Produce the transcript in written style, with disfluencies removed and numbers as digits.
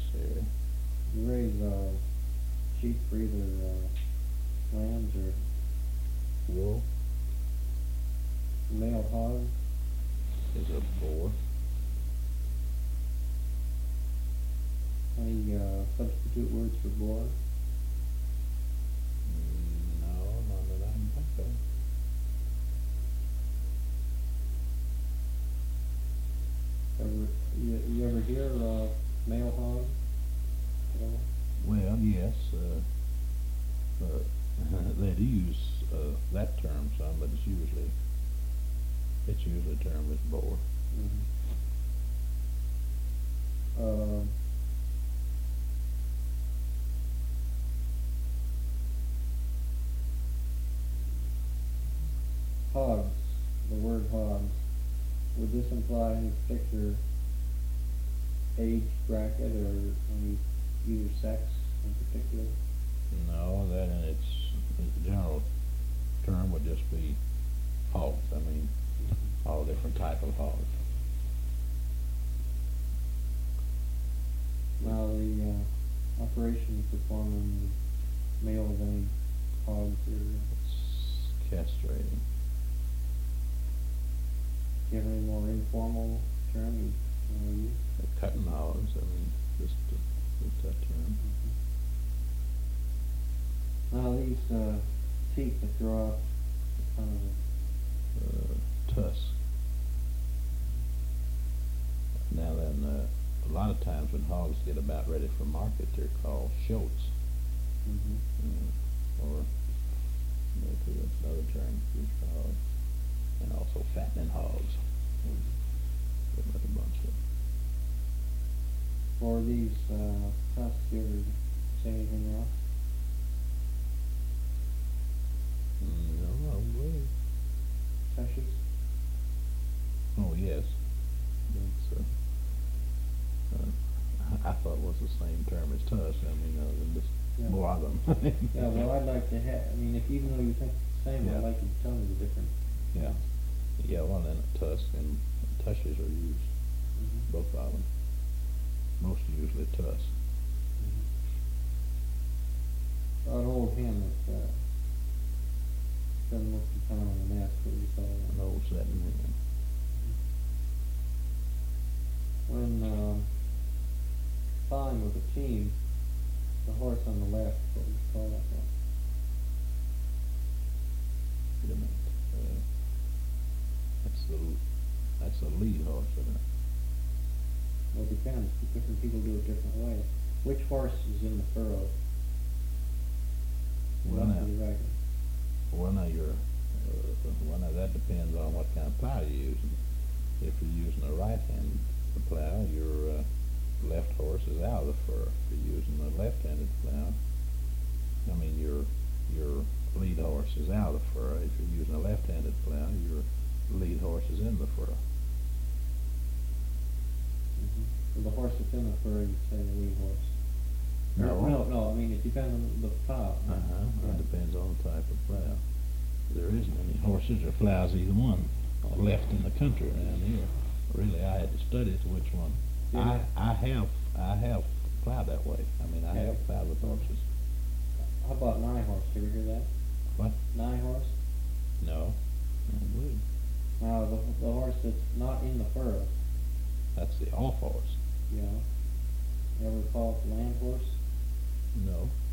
area. You raise sheep for either lambs or Wool male hog. is a boar. Any substitute words for boar? No, none that I can think of. You ever hear male hog at all? Well, yes, they do use that term some, but it's usually termed as boar. Mm-hmm. Hogs, the word hogs, would this imply any particular age bracket or any either sex in particular? No, that in its general term would just be hogs. I mean, all different type of hogs. Now the operation performing the male of any hogs or It's castrating. do you have any more informal term you want to use? Cutting hogs. I mean, just that term. Now these teeth that grow out kind of Tusk. Now then, a lot of times when hogs get about ready for market, they're called shoats. Or maybe that's another term used for hogs. And also fattening hogs. Give them a bunch of. For these tusks, you ever say anything else? No, I believe. Tushes? Oh yes. That's, I thought it was the same term as tusk. I mean, just more of them. Yeah, well, I'd like to have, I mean, if even though you think it's the same, Yeah. I'd like you to tell me the difference. Yeah. Yeah, well then a tusk and tushes are used, both of them. Most usually tusk. An old hen that spend most of the time on the nest, what do you call An that? old setting hen. When flying with a team, the horse on the left, what do you call that one? Wait a minute. That's the lead horse, isn't it? Well, it depends. Different people do it different way. Which horse is in the furrow? Well, Left now- or the right? Well, now that depends on what kind of plow you're using. If you're using a right-handed plow, your left horse is out of the furrow. If you're using a left-handed plow, I mean your lead horse is out of the furrow. If you're using a left-handed plow, your lead horse is in the furrow. So the horse that's in the furrow, you say the lead horse. No, I mean, it depends on the plow. It depends on the type of plow. There isn't any horses or plows either one left in the country around here. Really, I had to study to which one. Yeah. I have plowed that way. I mean, I have plowed with horses. How about nigh horse? You ever hear that? What? Nigh horse? No. I don't believe. Now, the horse that's not in the furrow. That's the off horse. Yeah. You ever call it the land horse? No.